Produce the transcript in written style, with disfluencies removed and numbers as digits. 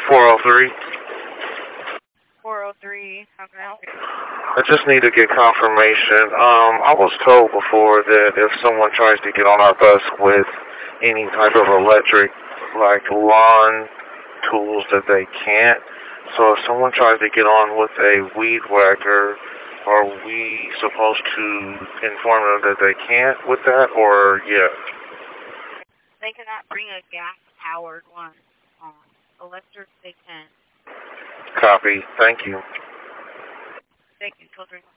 403. 403, how can I help you? I just need to get confirmation. I was told before that if someone tries to get on our bus with any type of electric, like lawn tools, that they can't. So if someone tries to get on with a weed whacker, are we supposed to inform them that they can't with that, or yes? They cannot bring a gas-powered one. Electric, they can. Copy. Thank you. Thank you, children.